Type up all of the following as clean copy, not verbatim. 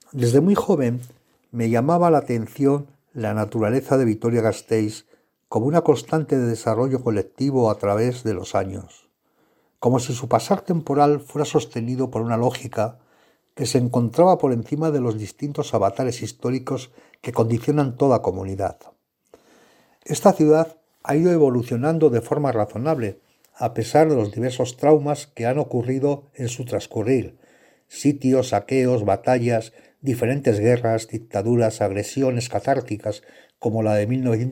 Desde muy joven me llamaba la atención la naturaleza de Vitoria-Gasteiz como una constante de desarrollo colectivo a través de los años, como si su pasar temporal fuera sostenido por una lógica que se encontraba por encima de los distintos avatares históricos que condicionan toda comunidad. Esta ciudad ha ido evolucionando de forma razonable, a pesar de los diversos traumas que han ocurrido en su transcurrir: sitios, saqueos, batallas, diferentes guerras, dictaduras, agresiones catárticas como la de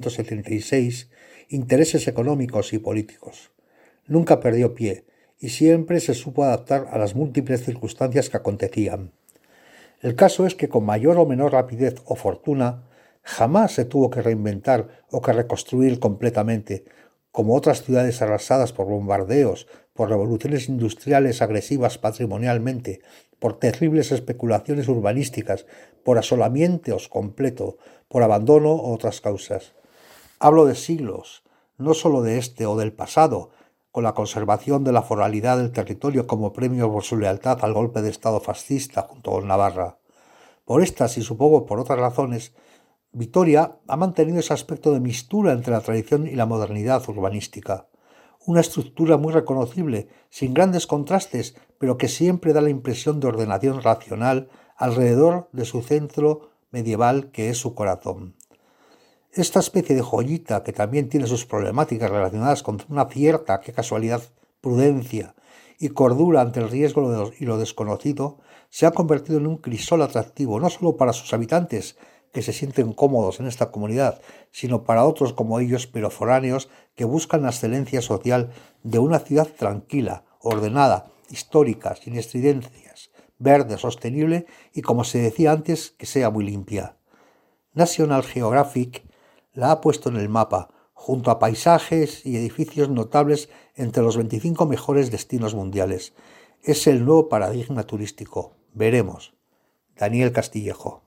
1976, intereses económicos y políticos. Nunca perdió pie y siempre se supo adaptar a las múltiples circunstancias que acontecían. El caso es que con mayor o menor rapidez o fortuna, jamás se tuvo que reinventar o que reconstruir completamente, como otras ciudades arrasadas por bombardeos, por revoluciones industriales agresivas patrimonialmente, por terribles especulaciones urbanísticas, por asolamientos completos, por abandono u otras causas. Hablo de siglos, no solo de este o del pasado, con la conservación de la foralidad del territorio como premio por su lealtad al golpe de Estado fascista junto con Navarra. Por estas y supongo por otras razones, Vitoria ha mantenido ese aspecto de mistura entre la tradición y la modernidad urbanística. Una estructura muy reconocible, sin grandes contrastes, pero que siempre da la impresión de ordenación racional alrededor de su centro medieval que es su corazón. Esta especie de joyita, que también tiene sus problemáticas relacionadas con una cierta, qué casualidad, prudencia y cordura ante el riesgo y lo desconocido, se ha convertido en un crisol atractivo no solo para sus habitantes, que se sienten cómodos en esta comunidad, sino para otros como ellos, pero foráneos, que buscan la excelencia social de una ciudad tranquila, ordenada, histórica, sin estridencias, verde, sostenible y, como se decía antes, que sea muy limpia. National Geographic la ha puesto en el mapa, junto a paisajes y edificios notables entre los 25 mejores destinos mundiales. Es el nuevo paradigma turístico. Veremos. Daniel Castillejo.